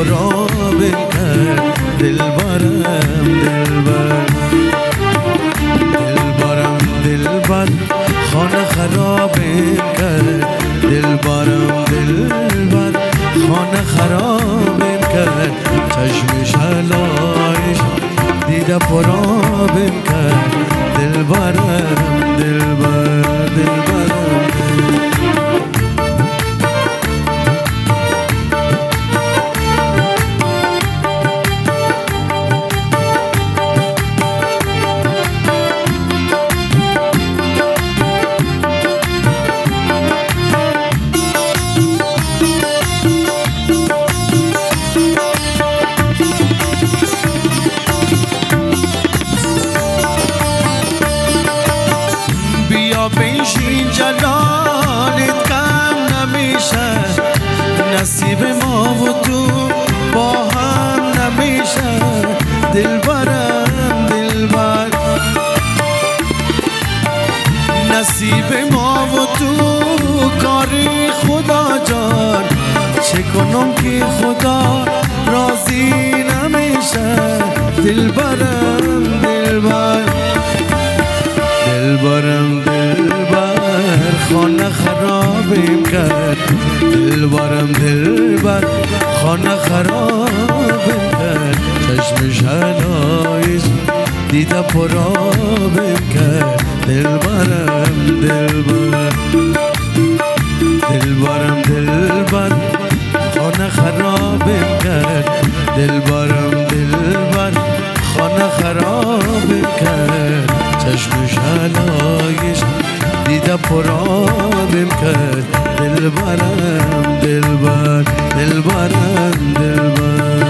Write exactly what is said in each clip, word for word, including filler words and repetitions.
پرابم کرد دلبرم دلبر دلبرم دلبر خانه خرابم کرد دلبرم دلبر خانه خرابم کرد چشمش علایش دیده پرابم کرد دلبرم دلبر دلبرم بنشین جلالت کم نمیشه نصیب ما و تو با هم نمیشه دلبرم دلبر نصیب ما و تو کاری خدا جان چه کنم که خدا راضی نمیشه دلبرم دلبر دلبرم دلبر خانه خرابم کرد دلبرم دلبر خانه خرابم کرد چشمش علایش دیده پرابم کرد دلبرم دلبر دلبرم دلبر خانه خرابم کرد دلبرم دلبر خانه خرابم کرد چشمش علایش دیده پرابم کرد دلبرم دلبر دلبرم دلبر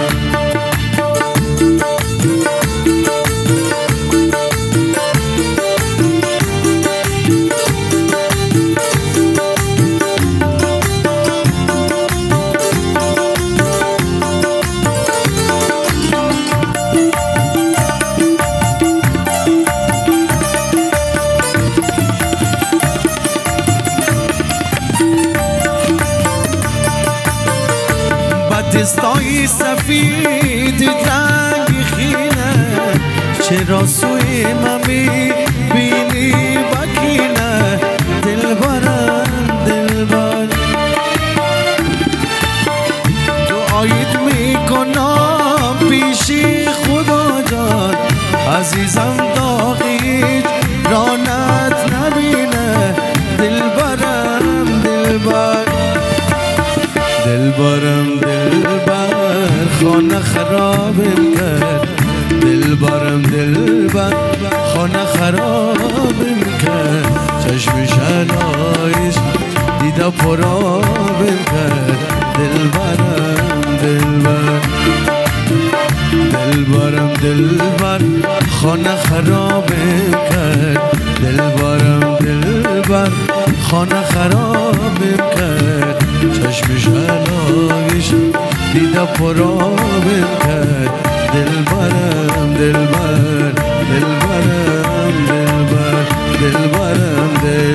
دستای سفید رنگ خینه چرا سوی من میبینی بکینه دلبرم دلبر دعایت میکنم پیشی خدا جان عزیزم داغیت رانت نبینه دلبرم دلبر دلبرم دلبر خانه خرابم کرد دلبرم دلبر خانه خرابم کرد چشمش علایش دیده پرابم کرد دلبرم دلبر دلبرم دلبر خانه خرابم کرد دلبرم دلبر خانه خرابم کرد چشمش علایش دیده پرابم کرد دلبرم دلبر دلبرم دلبر دلبرم دلبر